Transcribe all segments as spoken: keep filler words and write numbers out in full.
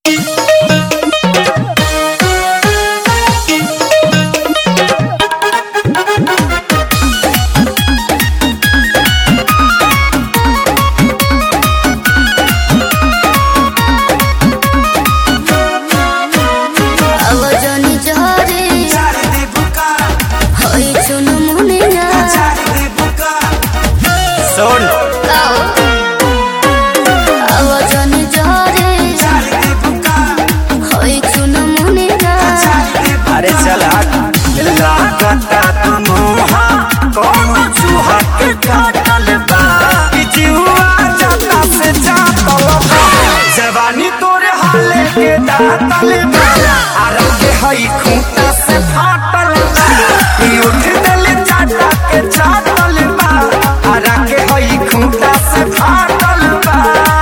जवानी तोरे हाले के दातल आरा के हई खूंटा से फाटल उठ दिल चाटा के चाटल बा आरा के हई खूंटा से फाटल बा।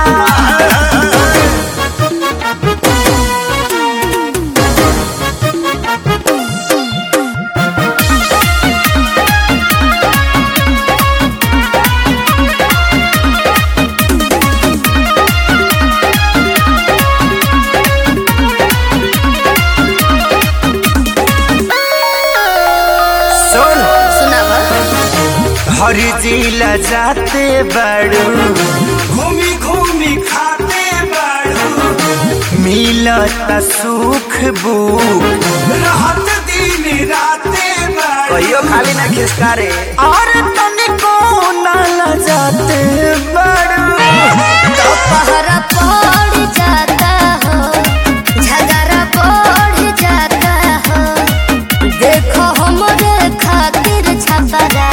हरी जिला जाते बड़ू घूमी घूमी खाते बड़ू मिलता सुख बुक रहत दिन राते बड़ू कहियो खाली ना खिसकारे और तनिको ना लजाते बड़ू तो पहरा पड़ जाता हो झगड़ा बढ़ जाता हो देखो हमरे खातिर छपरा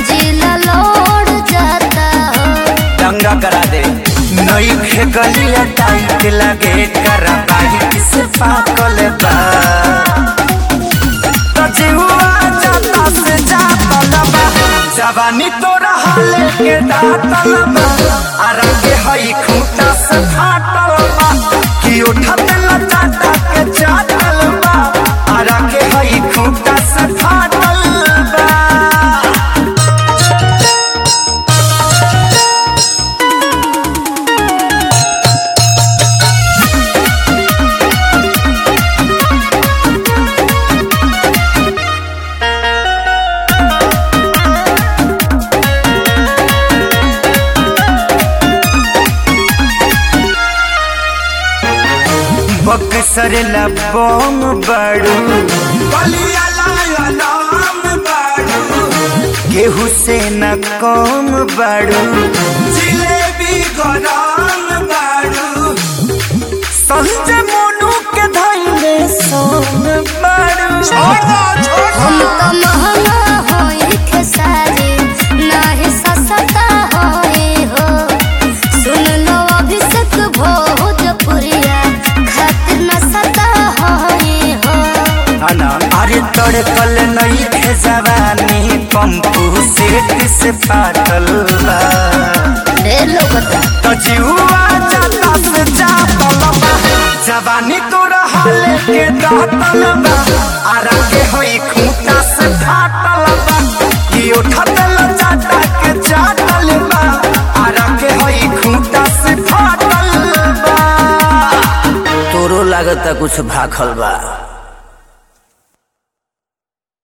दंगा करा दे नई खे गलिया टाइट लगे करा बाई से पाकल बा तो जीवा जाता से जातल बा जवानी तोरा हाले के दातल बा आरा के हई खूंटा से फाटल बा कि उठत लचाटा के चाटल बा आरा के हई खूंटा से फाटल बा। बक्सर लबोम बड़ू बलिया लाम बड़ू गेहूं से न कम बड़ू जिलेबी गरम बड़ू संजय मोनू के धैले सोम बड़ू हम तो महंगा होए खेसारी नाही सस्ता होए हो सुन लो अभिषेक भोजपुरिया खातिर न सता होए हो अना अरे तड़कल नहीं थे जवानी पंपू सेठ से फाटल बा रे लोगता तो जीवा जाता से जातल बा जवानी तोरा हाले के दातल बा आरा के होई खूंटा से फाटल बा कि उठत लचाटा के चाटल बा आरा के होई खूंटा से फाटल बा तोरो लागता कुछ भाखल बा।